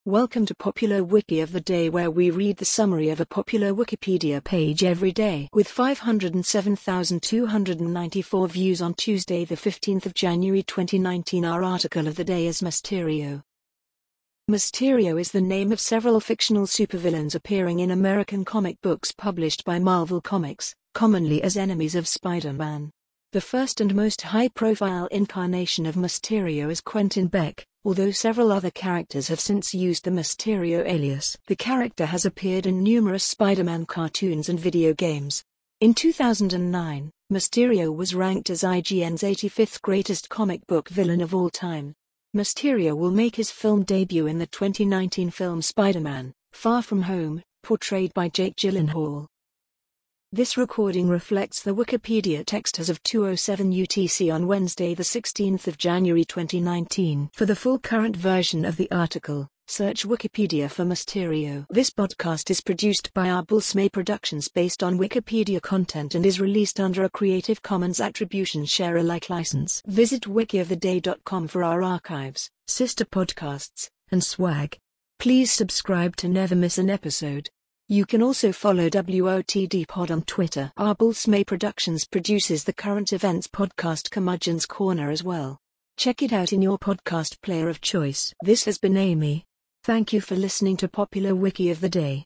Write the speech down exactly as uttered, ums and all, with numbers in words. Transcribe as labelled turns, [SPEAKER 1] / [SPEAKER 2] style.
[SPEAKER 1] Welcome to Popular Wiki of the Day, where we read the summary of a popular Wikipedia page every day. With five hundred seven thousand two hundred ninety-four views on Tuesday the fifteenth of January twenty nineteen, our article of the day is Mysterio. Mysterio is the name of several fictional supervillains appearing in American comic books published by Marvel Comics, commonly as enemies of Spider-Man. The first and most high-profile incarnation of Mysterio is Quentin Beck, although several other characters have since used the Mysterio alias. The character has appeared in numerous Spider-Man cartoons and video games. In two thousand nine, Mysterio was ranked as I G N's eighty-fifth greatest comic book villain of all time. Mysterio will make his film debut in the twenty nineteen film Spider-Man: Far From Home, portrayed by Jake Gyllenhaal. This recording reflects the Wikipedia text as of two oh seven U T C on Wednesday the sixteenth of January twenty nineteen. For the full current version of the article, search Wikipedia for Mysterio. This podcast is produced by Arbulsmay Productions based on Wikipedia content and is released under a Creative Commons Attribution Share Alike license. Visit wiki of the day dot com for our archives, sister podcasts, and swag. Please subscribe to never miss an episode. You can also follow W O T D Pod on Twitter. Arbulsmay Productions produces the current events podcast Curmudgeon's Corner as well. Check it out in your podcast player of choice. This has been Amy. Thank you for listening to Popular Wiki of the Day.